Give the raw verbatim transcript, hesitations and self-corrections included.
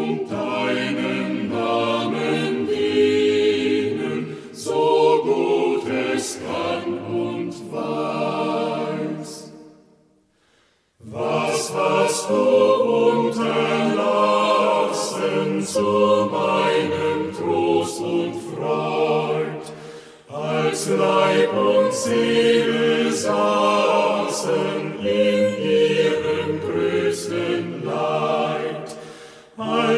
und deinem Namen dienen, so gut es kann und weiß. Was hast du unterlassen zu meinem Trost und Freud, als Leib und Seele saßen in ihr